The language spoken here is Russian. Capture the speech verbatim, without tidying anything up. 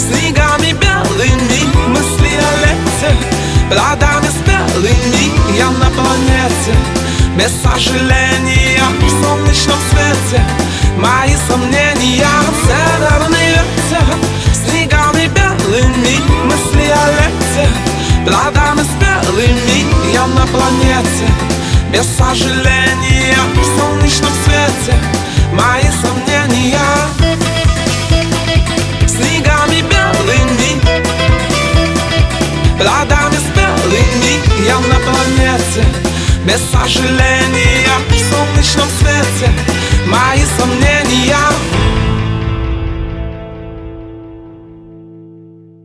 снегами белыми, мысли о лете, плодами спелыми. Я на планете без сожаления, в солнечном свете мои сомнения. Северный ветер, снегами белыми, мысли о лете, плодами спелыми. Я на планете без сожаления, в солнечном свете мои сомнения. Снегами белыми, плодами спелыми. Я на планете без сожаления, в солнечном свете мои сомнения.